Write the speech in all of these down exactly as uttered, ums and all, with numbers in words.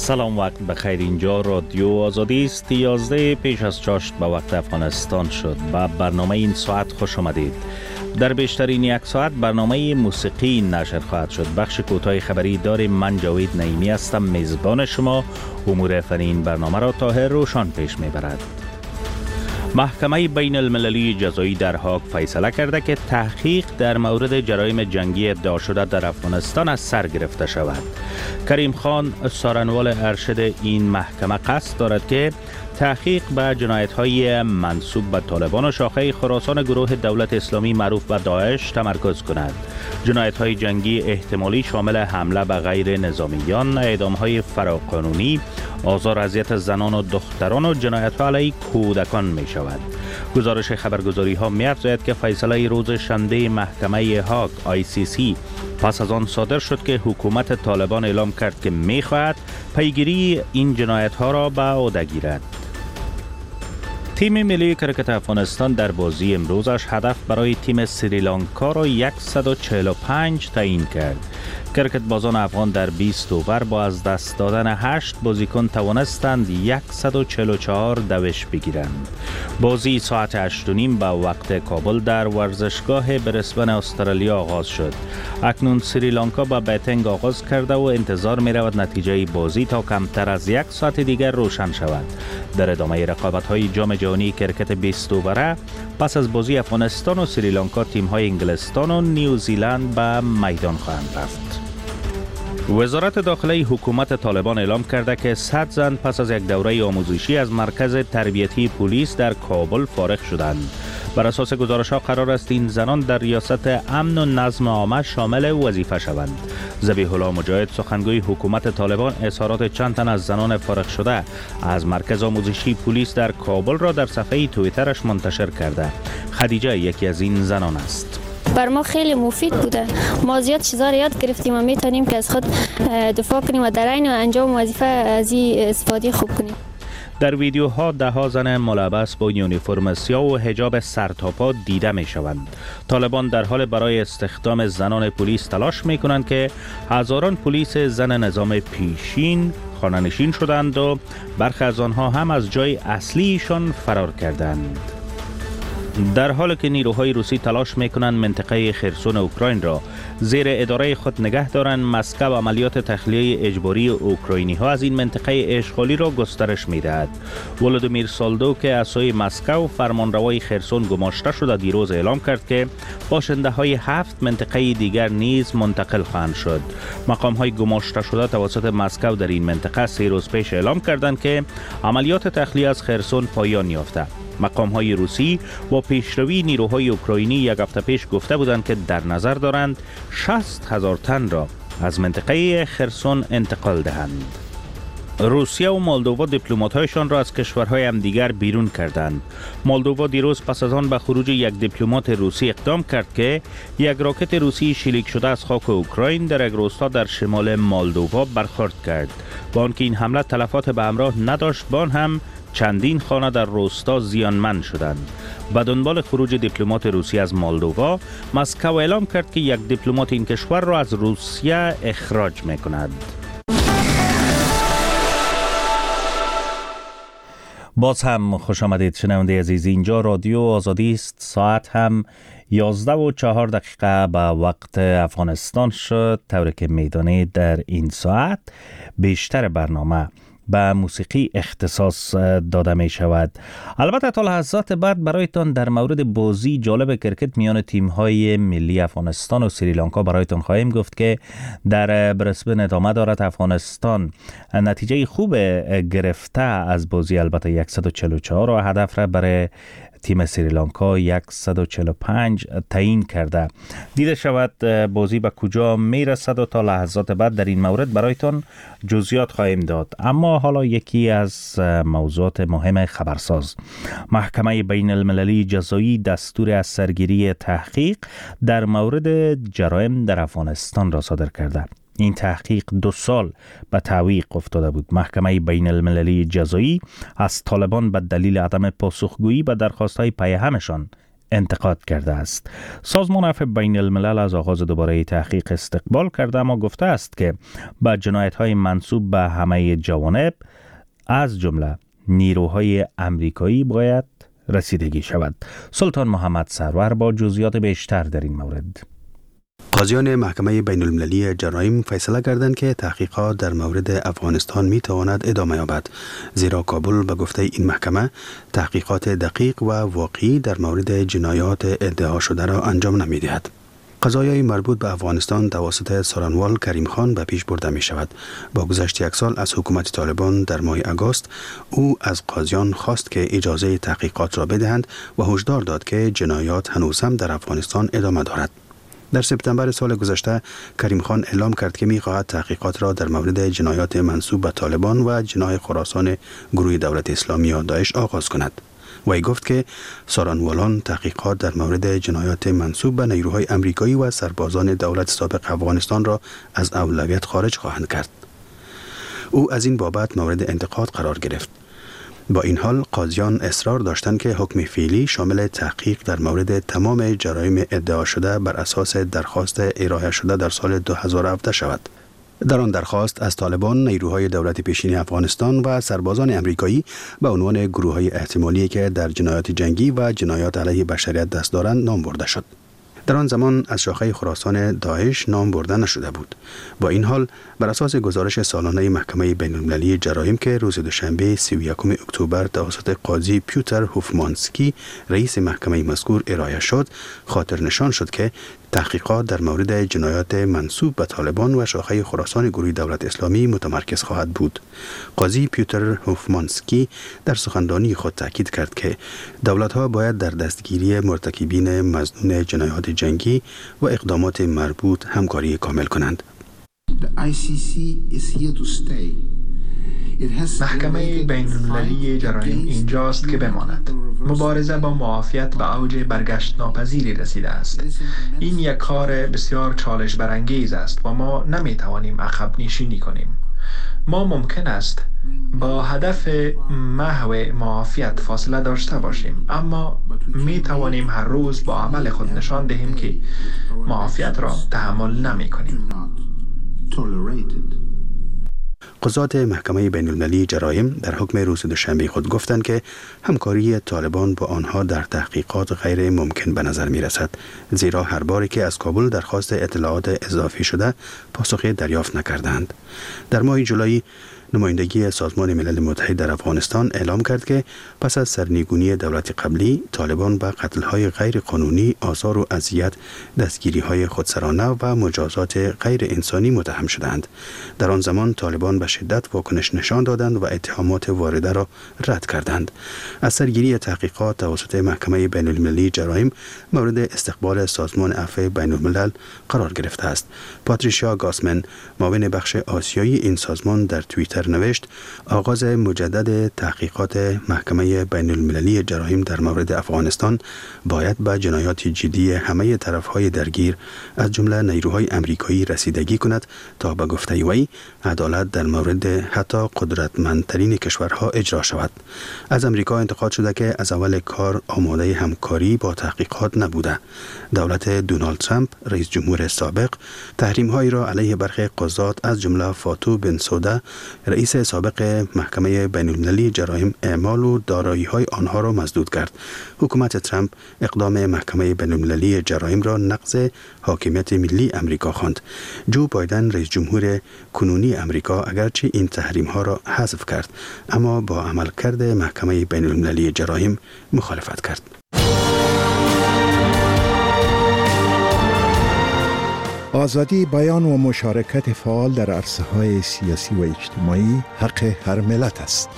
سلام، وقت بخیر. اینجا رادیو آزادی است. یازده پیش از چاشت به وقت افغانستان شد. به برنامه این ساعت خوش آمدید. در بیشترین یک ساعت برنامه موسیقی نشر خواهد شد. بخش کوتاه خبری داریم. من جاوید نعیمی هستم، میزبان شما. امور فنی این برنامه را طاهر روشان پیش میبرد. محکمه بین المللی جزایی در هاگ فیصله کرده که تحقیق در مورد جرایم جنگی ادعا شده در افغانستان از سر گرفته شود. کریم خان، سارنوال ارشد این محکمه، قصد دارد که تحقیق به جنایت‌های منسوب به طالبان و شاخه خراسان گروه دولت اسلامی معروف به داعش تمرکز کند. جنایت‌های جنگی احتمالی شامل حمله به غیر نظامیان، اعدام‌های فراقانونی، آزار اذیت زنان و دختران و جنایت‌ها علیه کودکان می شود. گزارش خبرگزاری‌ها می‌افزاید که فیصله روز شنبه محکمه هاگ آی سی سی پس از آن صادر شد که حکومت طالبان اعلام کرد که می‌خواهد پیگیری این جنایت‌ها را به عهده گیرد. تیم ملی کرکت افغانستان در بازی امروزش هدف برای تیم سریلانکا را صد و چهل و پنج تعیین کرد. کرکت بازان افغان در بیست اوور با از دست دادن هشت بازیکن توانستند صد و چهل و چهار دوش بگیرند. بازی ساعت هشت و نیم به وقت کابل در ورزشگاه برسبن استرالیا آغاز شد. اکنون سریلانکا با بیتنگ آغاز کرده و انتظار می رود نتیجه بازی تا کمتر از یک ساعت دیگر روشن شود. در ادامه رقابت‌های جام جهانی کرکت بیست اووره پس از بازی افغانستان و سریلانکا تیم‌های انگلستان و نیوزیلند به میدان خواهند رفت. وزارت داخلی حکومت طالبان اعلام کرده که صد زن پس از یک دوره آموزشی از مرکز تربیتی پلیس در کابل فارغ شدند. بر اساس گزارش‌ها قرار است این زنان در ریاست امن و نظم عامه شامل وظیفه شوند. ذبیح الله مجاهد، سخنگوی حکومت طالبان، اظهارات چند تن از زنان فارغ شده از مرکز آموزشی پلیس در کابل را در صفحه توییترش منتشر کرده. خدیجه یکی از این زنان است. بر ما خیلی مفید بوده. ما زیاد چیزا را یاد گرفتیم و میتونیم که از خود دفاع کنیم و در عین انجام وظیفه از این استفاده خوب کنیم. در ویدیوها ده ها زن ملبس با یونیفرم سیاه و حجاب سرتاپا دیده می شوند. طالبان در حال برای استخدام زنان پلیس تلاش می کنند که هزاران پلیس زن نظام پیشین خانه‌نشین شدند و برخی از آنها هم از جای اصلیشان فرار کردند. در حالی که نیروهای روسی تلاش میکنند منطقه خرسون اوکراین را زیر اداره خود نگه دارند، مسکو عملیات تخلیه اجباری اوکراینی ها از این منطقه اشغالی را گسترش میدهد. ولودیمیر سالدو که از سوی مسکو فرمانروای خرسون گماشته شده دیروز اعلام کرد که باشنده های هفت منطقه دیگر نیز منتقل خواهند شد. مقام های گماشته شده توسط مسکو در این منطقه سه روز پیش اعلام کردند که عملیات تخلیه از خرسون پایان یافته. مقام های روسی با پیشروی نیروهای اوکراینی یک هفته پیش گفته بودند که در نظر دارند شصت هزار تن را از منطقه خرسون انتقال دهند. روسیه و مولدووا دیپلمات‌هایشان را از کشورهای همدیگر بیرون کردند. مولدووا دیروز پس از آن به خروج یک دیپلمات روسی اقدام کرد که یک راکت روسی شلیک شده از خاک اوکراین در یک روستا در شمال مولدووا برخورد کرد. با آنکه این حمله تلفات به همراه نداشت، با آن هم چندین خانه در روستا زیانمند شدند. به دنبال خروج دیپلمات روسی از مولدووا، مسکو اعلام کرد که یک دیپلمات این کشور را از روسیه اخراج می‌کند. باز هم خوش آمدید شنونده عزیز. اینجا رادیو آزادی است. ساعت هم یازده و چهار دقیقه به وقت افغانستان شد. طوری که میدانید در این ساعت بیشتر برنامه به موسیقی اختصاص داده می شود. البته تا لحظات بعد برایتان در مورد بازی جالب کرکت میان تیم های ملی افغانستان و سریلانکا برایتان خواهیم گفت که در برسبن ادامه دارد. افغانستان نتیجه خوب گرفته از بازی، البته صد و چهل و چهار و هدف را برای تیم سریلانکا صد و چهل و پنج تعیین کرده. دیده شود بازی به کجا میرسد و تا لحظات بعد در این مورد برایتان جزئیات خواهیم داد. اما حالا یکی از موضوعات مهم خبرساز. محکمه بین المللی جزایی دستور از سرگیری تحقیق در مورد جرایم در افغانستان را صادر کرده. این تحقیق دو سال به تعویق افتاده بود. محکمه بین المللی جزایی از طالبان به دلیل عدم پاسخگویی به درخواست‌های پیهمشان انتقاد کرده است. سازمان عفو بین الملل از آغاز دوباره تحقیق استقبال کرده، اما گفته است که با جنایت‌های منسوب به همه جوانب از جمله نیروهای امریکایی باید رسیدگی شود. سلطان محمد سرور با جزئیات بیشتر در این مورد. قاضیان محکمه بین المللی جرایم فیصله کردند که تحقیقات در مورد افغانستان می تواند ادامه یابد، زیرا کابل به گفته این محکمه تحقیقات دقیق و واقعی در مورد جنایات ادعا شده را انجام نمی دهد. قضایای مربوط به افغانستان توسط سارنوال کریم خان به پیش برده می شود. با گذشت یک سال از حکومت طالبان در ماه آگوست، او از قاضیان خواست که اجازه تحقیقات را بدهند و هشدار داد که جنایات هنوز هم در افغانستان ادامه دارد. در سپتامبر سال گذشته کریم خان اعلام کرد که می خواهد تحقیقات را در مورد جنایات منسوب به طالبان و جناح خراسان گروه دولت اسلامی یا داعش آغاز کند. وی گفت که سارنوالان تحقیقات در مورد جنایات منسوب به نیروهای امریکایی و سربازان دولت سابق افغانستان را از اولویت خارج خواهند کرد. او از این بابت مورد انتقاد قرار گرفت. با این حال قاضیان اصرار داشتند که حکم فعلی شامل تحقیق در مورد تمام جرایم ادعا شده بر اساس درخواست ارائه شده در سال دو هزار و هفده شود. در آن درخواست از طالبان، نیروهای دولت پیشین افغانستان و سربازان امریکایی به عنوان گروه‌های احتمالی که در جنایات جنگی و جنایات علیه بشریت دست دارند نام برده شد. در آن زمان از شاخه خراسان داعش نام برده نشده بود. با این حال بر اساس گزارش سالانه محکمه بین المللی جرایم که روز دوشنبه سی و یکم اکتبر توسط قاضی پیوتر هوفمانسکی رئیس محکمه مذکور ارائه شد، خاطر نشان شد که تحقیقات در مورد جنایات منسوب به طالبان و شاخه خراسان گروه دولت اسلامی متمرکز خواهد بود. قاضی پیوتر هوفمانسکی در سخنرانی خود تاکید کرد که دولت‌ها باید در دستگیری مرتکبین مظنون جنایات جنگی و اقدامات مربوط همکاری کامل کنند. محکمه بین المللی جرایم اینجاست که بماند. مبارزه با معافیت به اوج برگشت ناپذیری رسیده است. این یک کار بسیار چالش برانگیز است و ما نمی توانیم عقب نشینی کنیم. ما ممکن است با هدف محو معافیت فاصله داشته باشیم، اما می توانیم هر روز با عمل خود نشان دهیم که معافیت را تحمل نمی کنیم. قضات محکمه بین المللی جرایم در حکم روز دوشنبه خود گفتند که همکاری طالبان با آنها در تحقیقات غیر ممکن به نظر می رسد، زیرا هر باری که از کابل درخواست اطلاعات اضافی شده پاسخی دریافت نکردند. در ماه جولای نمایندگی سازمان ملل متحد در افغانستان اعلام کرد که پس از سرنگونی دولت قبلی، طالبان به قتل‌های غیر قانونی، آزار و اذیت، دستگیری‌های خودسرانه و مجازات غیر انسانی متهم شدند. در آن زمان طالبان به شدت واکنش نشان دادند و اتهامات وارده را رد کردند. از سرگیری تحقیقات توسط محکمه بین المللی جرایم مورد استقبال سازمان عفو بین الملل قرار گرفته است. پاتریشیا گاسمن، معاون بخش آسیایی این سازمان، در توییتر نوشت: آغاز مجدد تحقیقات محکمه بین المللی جرایم در مورد افغانستان باید به جنایات جدی همه طرفهای درگیر از جمله نیروهای امریکایی رسیدگی کند تا به گفته وی عدالت در مورد حتی قدرتمندترین کشورها اجرا شود. از امریکا انتقاد شده که از اول کار آماده همکاری با تحقیقات نبوده. دولت دونالد ترامپ، رئیس جمهور سابق، تحریم‌هایی را علیه برخی قضات از جمله فاتو بنسوده، رئیس سابق محکمه بین المللی جرایم، اعمال و دارایی‌های آنها را مسدود کرد. حکومت ترامپ اقدام محکمه بین المللی جرایم را نقض حاکمیت ملی امریکا خواند. جو بایدن، رئیس جمهور کنونی امریکا، اگرچه این تحریم‌ها را حذف کرد، اما با عملکرد محکمه بین المللی جرایم مخالفت کرد. آزادی بیان و مشارکت فعال در عرصه‌های سیاسی و اجتماعی حق هر ملت است.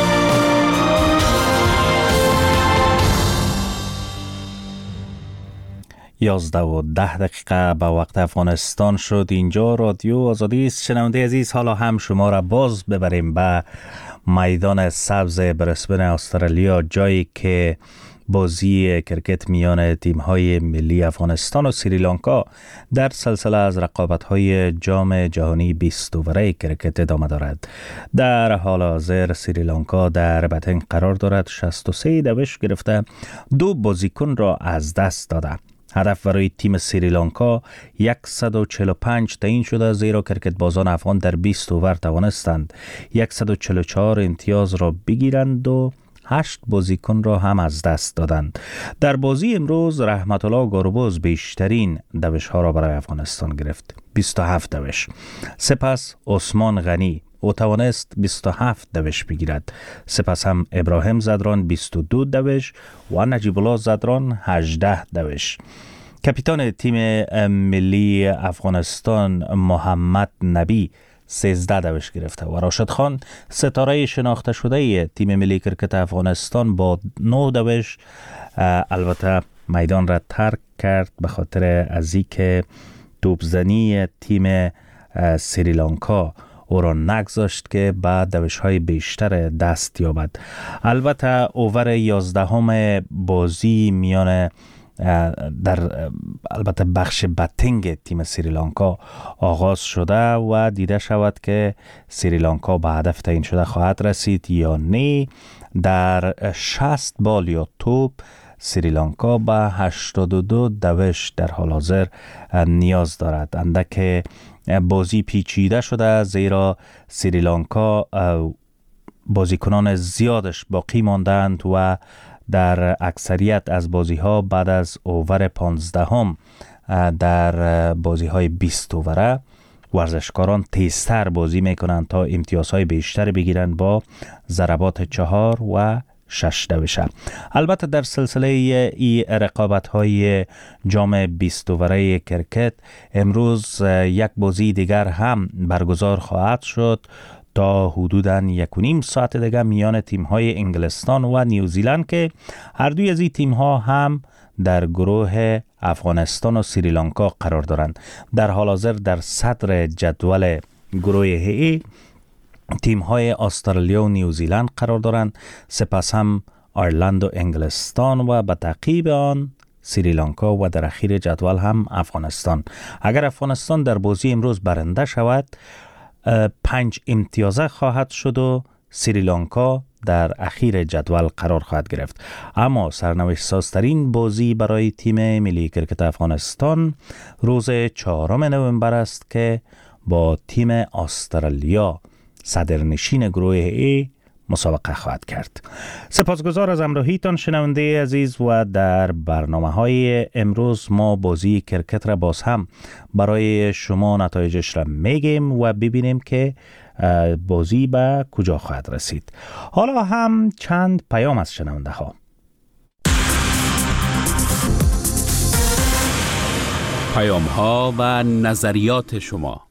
یازده و ده دقیقه به وقت افغانستان شد. اینجا رادیو آزادی است. شنونده عزیز، حالا هم شما را باز ببریم به میدان سبز برسبن استرالیا، جایی که بازی کرکت میان تیم‌های ملی افغانستان و سریلانکا در سلسله از رقابت‌های جام جهانی بیست اوره کرکت ادامه دارد. در حال حاضر سریلانکا در بتنگ قرار دارد، شصت و سه دوش گرفته، دو بازیکن را از دست داده. هدف برای تیم سریلانکا صد و چهل و پنج تعیین شده، زیرا کرکت بازان افغان در بیست اوور توانستند صد و چهل و چهار امتیاز را بگیرند و هشت بازیکن را هم از دست دادند. در بازی امروز رحمت الله گاربوز بیشترین دوش ها را برای افغانستان گرفت، بیست و هفت دوش. سپس عثمان غنی او توانست بیست و هفت دوش بگیرد. سپس هم ابراهیم زدران بیست و دو دوش و نجیب الله زدران هجده دوش. کاپیتان تیم ملی افغانستان محمد نبی سیزده دوش گرفته و راشد خان ستاره شناخته شده تیم ملی کرکت افغانستان با نه دوش البته میدان را ترک کرد به خاطر از اینکه توپزنی تیم سریلانکا او را نگذاشت که بعد دوش های بیشتر دست یابد. البته اوور یازدهم بازی میان در البته بخش بتنگ تیم سریلانکا آغاز شده و دیده شود که سریلانکا به هدف تعیین شده خواهد رسید یا نه. در شصت بال یا توپ سریلانکا به هشتاد و دو دوش در حال حاضر نیاز دارد. اندک بازی پیچیده شده، زیرا سریلانکا بازیکنان زیادش باقی ماندند و در اکثریت از بازی ها بعد از اوور پانزدهم در بازی های بیست اووره ورزشکاران تیزتر بازی میکنند تا امتیازهای بیشتر بگیرند با ضربات چهار و شش دوشه. البته در سلسله ای رقابت های جام بیست اوره کرکت امروز یک بازی دیگر هم برگزار خواهد شد تا حدوداً یک و نیم ساعت دیگر میان تیم های انگلستان و نیوزیلند که هر دوی از این تیم ها هم در گروه افغانستان و سریلانکا قرار دارند. در حال حاضر در صدر جدول گروه ای تیم های استرالیا و نیوزیلند قرار دارند، سپس هم آیرلند و انگلستان و به تعقیب آن سریلانکا و در اخیر جدول هم افغانستان. اگر افغانستان در بازی امروز برنده شود پنج امتیازه خواهد شد و سریلانکا در اخیر جدول قرار خواهد گرفت. اما سرنوشت سازترین بازی برای تیم ملی کرکت افغانستان روز چهارم نوامبر است که با تیم استرالیا صدرنشین گروه ای مسابقه خواهد کرد. سپاسگزار از همراهیتان شنونده عزیز و در برنامه های امروز ما بازی کرکت را باز هم برای شما نتایجش را میگیم و ببینیم که بازی به کجا خواهد رسید. حالا هم چند پیام از شنونده ها. پیام ها و نظریات شما.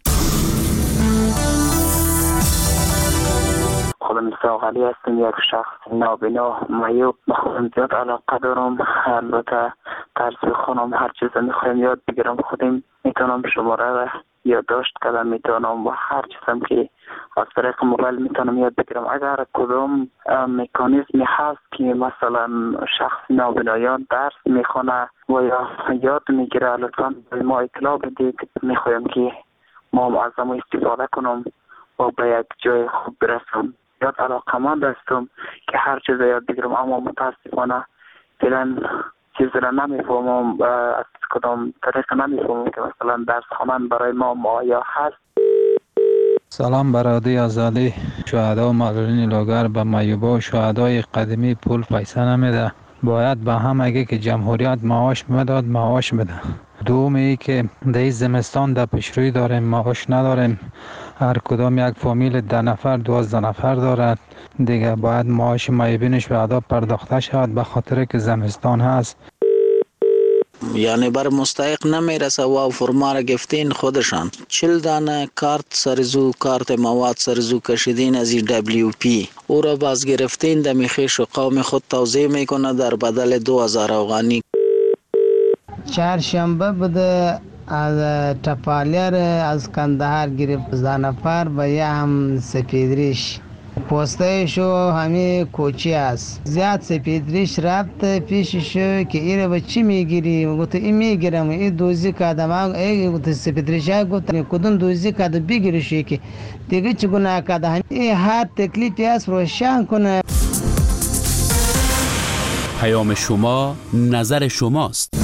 خودم ساقلی هستم، یک شخص نابینا معیوب. به خودم زیاد علاقه دارم، البته طرز خونم هر چیز میخوایم یاد بگیرم خودم میتونم شماره را یادداشت کردم، میتونم و هر چیزم که از طریق موبایل میتونم یاد بگیرم. اگر کدام مکانیزمی هست که مثلا شخص نابینایان درس میخونه و یا یاد میگیره لطفا به ما اطلاع بدید، میخوایم که ما از ما استفاده کنم و به یک جای خوب برسم. یاد علاقمند هستم که هر چیز یاد بگیرم، اما متاسفانه فعلا چیز را نمیفهمم، از کدام طریق نمیفهمم که مثلا درس خوانن برای ما مایا هست. سلام برادری آزادی شهدا و معلولین لاغر به معیوبا و شهدای قدیمی پول پیسه نمیده. باید به هم اگه که جمهوریت معاش میداد معاش بده. دومی که در زمستان در پیشروی داریم معاش نداریم، هر کدام یک فامیل ده نفر دوازده نفر دارد دیگه، باید معاش معیوبینش به ادا پرداخته شود به خاطر که زمستان هست. یعنی بر مستحق نمیرسه و فرما را گفتین خودشان چل دانه کارت سرزو کارت مواد سرزو کشیدین از این دبلیو پی، او را باز گرفتین دمی خیش و قوم خود توضیح میکنه در بدل دو هزار افغانی. چهارشنبه بوده از تپالیر از کندهار گرفت ده نفر و یه هم سپیدریش پوستایشو همه کوچی است. زیاد سپیدریش رفت پیششو که ایره به چی میگیری؟ گفت این میگیرم، این دوزی کردم. ای گفت سپیدریش گفت کدوم دوزی کرد بگیرشی که دیگه چگونه کرده. این هر تکلیفی است روشن کنه. پیام شما نظر شماست.